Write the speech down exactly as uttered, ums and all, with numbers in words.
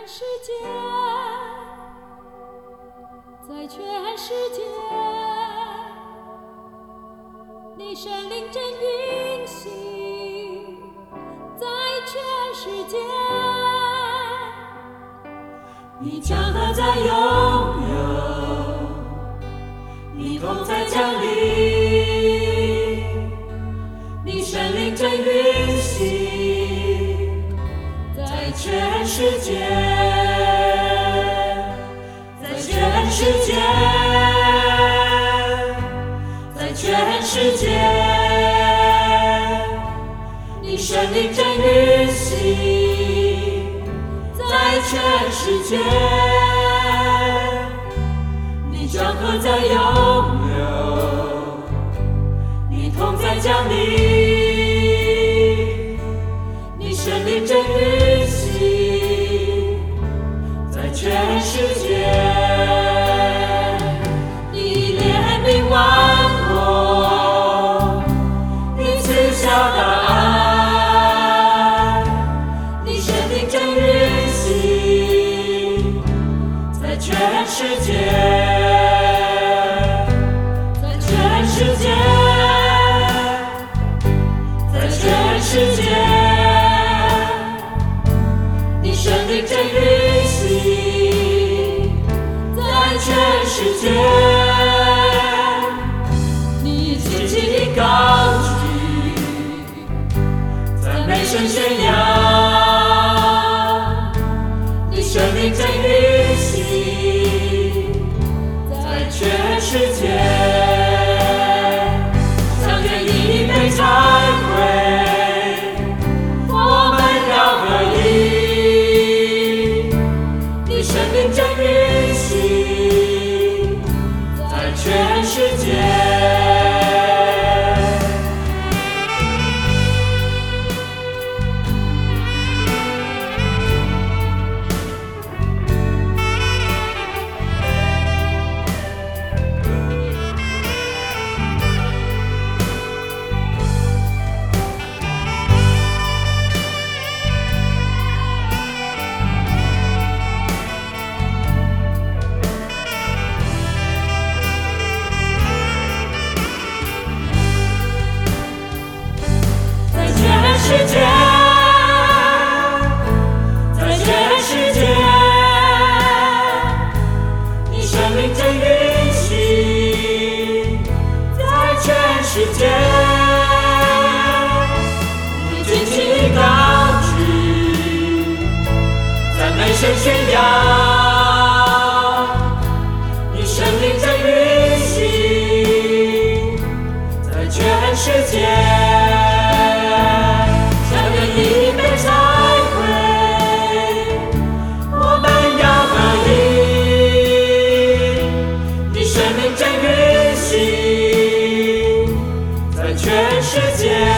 世界，在全世界，你神灵真运行，在全世界，你将何在拥有，你同在降临，你神灵真运行，在全世界，在全世界，在全世界，你神灵真运行，在全世界，你将何在拥有，你同在降临，你神灵真运行，在全世界，你怜悯万国，你赐下大爱，你神灵真运行，在全世界，在全世界，在全世界，你神灵真运行，在全世界，你轻轻地高举，赞美声宣扬，你神灵真运行，在全世界，像愿一杯忏悔，我们要合一，你神灵真运行，在全世界。世界，在全世界，你神灵真运行，在全世界，你轻轻地高举，赞美声宣扬，你神灵真运行，在全世界。全世界。